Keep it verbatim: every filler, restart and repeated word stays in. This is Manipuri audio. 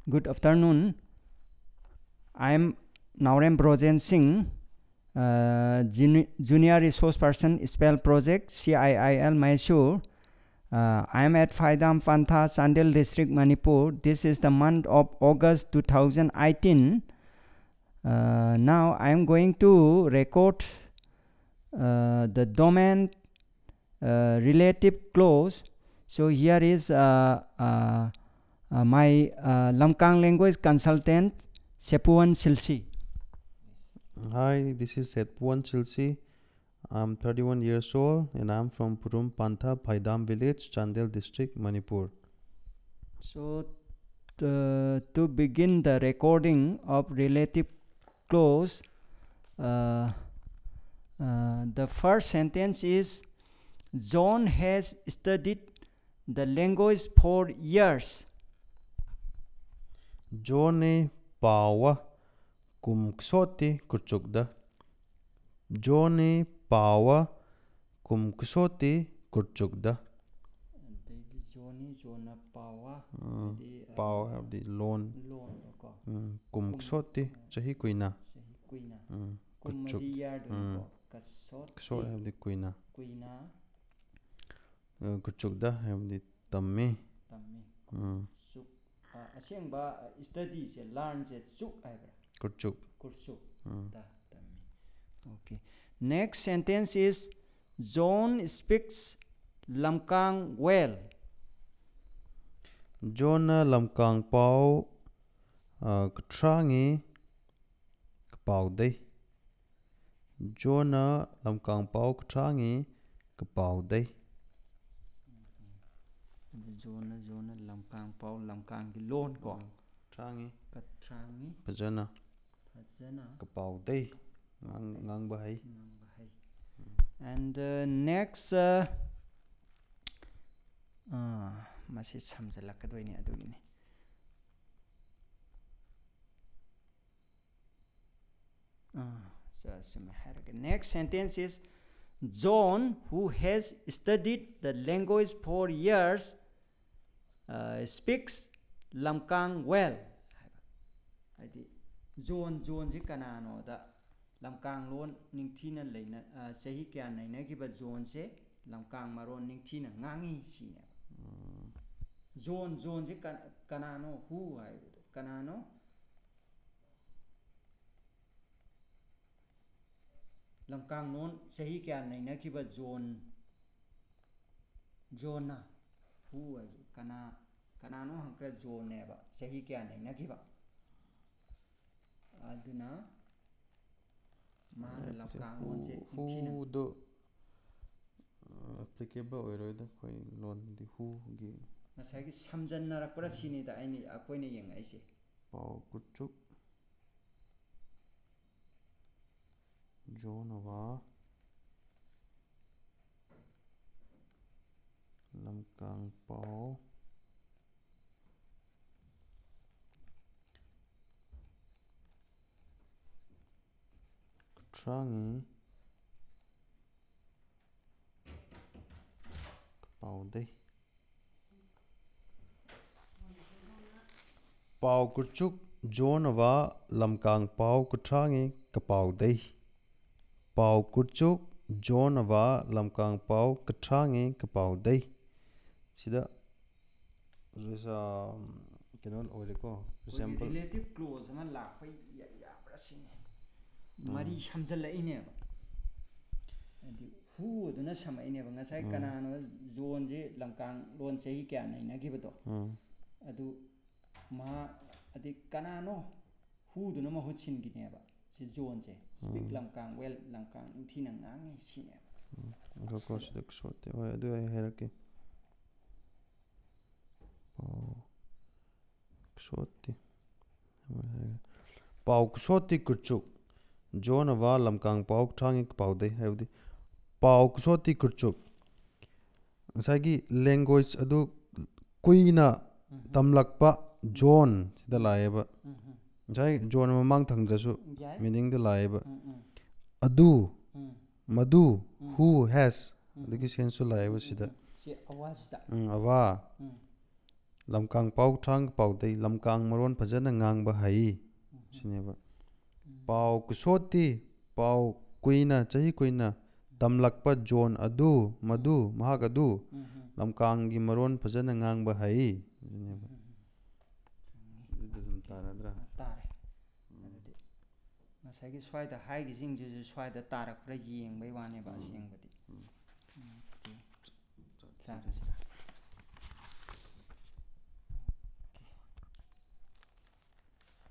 Good afternoon. I am Naurem Brojen Singh, uh, Junior Resource Person, Spell Project, C I I L, Mysore. Uh, I am at Phaidam Pantha, Chandel District, Manipur. This is the month of August two thousand eighteen. Uh, now I am going to record uh, the domain uh, relative clause. So here is uh, uh, uh, my uh, Lamkang language consultant, Sepuan Silsi. Hi, this is Sepuan Silsi. I'm thirty-one years old and I'm from Purum Pantha, Phaidam village, Chandel district, Manipur. So to, to begin the recording of relative clause, uh, uh, the first sentence is John has studied the language for years. John pawa kumksoti kurchukda. John pawa kumksoti kurchukda. Johnny Jonah Pawa. Pawa have the loan. Loan. Kumksoti chahi kuina. Kuina. Kurchuk. Kasot have the kuina. Kuina. Kurchukda have the tammi. Tammi. Asengba study se learn se chuk aibra. Kurchuk. Kurchuk. Da tammi. Okay. Next sentence is John speaks Lamkang well. John Lamkang pau katrangi kapau day. John Lamkang pau katrangi kapau day. John John Lamkang pau Lamkang ki loan ko. Katrangi. Katrangi. Pajana. Pajana. Kapau day. Ngang ngang bahai. And uh, next uh, uh, masi samjalakadoi adugini. Uh, so, so next sentence is John, who has studied the language for years, uh, speaks Lamkang well. John John ji kanano da Lamkang lon ningthina leina sahi kya naina ki ba John se Lamkang maron ningthina ngangi si John John ji kanano who hai kanano Lamkang non sahi kya naina ki ba John John who hai kana kanano hankra John ne ba sahi kya naina ki ba aduna man Lamkang non se who do applicable oiroida koi loan di who gi masagi samjannarakpara sini da aini akoina yengai se pau kuchuk Jonava Lamkang pau Trangi Kapau day. Pau kurchuk Jonava Lamkang pau kutrangi kapau day. Pau kurchuk Jonava Lamkang pau kutrangi kapau day. Sida resa kenon oireko example relative clause ma lakpa ya ya brasini mari samjala ine ba adi hu duna sama ine ba ngasai kanano zone je Lamkang lon sehi kya naina gi bato adu ma adi kanano hu duna ma hutsin gi ne ba si zone je speak Lamkang well Lamkang inthina ngangi si ne go course the short wa adu ai hierarchy pau shoti pau shoti kurchuk Jonava Lamkang pau thangi pau day have the pau shoti kurchuk sagi language adu kuina tamlakpa John sida laeba jai John mamang thangjasu meaning the laeba adu madu who has adigi sense laeba sida si awas da awa ꯂꯝꯀꯥꯡ ꯄꯥꯎꯊꯥꯡ ꯄꯥꯎꯗꯩ ꯂꯝꯀꯥꯡ ꯃꯔꯣꯟ ꯐꯖꯅ ꯉꯥꯡꯕ ꯍꯩ ꯁꯤꯅꯦꯕ ꯄꯥꯎ ꯀꯨꯁꯣꯠꯇꯤ ꯄꯥꯎ ꯀꯨꯏꯅ ꯆꯍꯤ ꯀꯨꯏꯅ ꯇꯝꯂꯛꯄ ꯖꯣꯟ ꯑꯗꯨ ꯃꯗꯨ ꯃꯍꯥꯛ ꯑꯗꯨ ꯂꯝꯀꯥꯡꯒꯤ ꯃꯔꯣꯟ ꯐꯖꯅ ꯉꯥꯡꯕ ꯍꯩ ꯁꯤꯅꯦꯕ ꯑꯗꯨꯗ ꯑꯗꯨꯝ ꯇꯥꯔꯗ꯭ꯔꯥ ꯇꯥꯔꯦ ꯑꯗꯨꯗꯤ ꯉꯁꯥꯏꯒꯤ ꯁ꯭ꯋꯥꯏꯗ ꯍꯥꯏꯔꯤꯁꯤꯡꯁꯤꯁꯨ ꯁ꯭ꯋꯥꯏꯗ ꯇꯥꯔꯛꯄ꯭ꯔꯥ ꯌꯦꯡꯕꯩ ꯋꯥꯅꯦꯕ ꯑꯁꯦꯡꯕꯗꯤ ꯆꯥꯔꯁꯤꯔ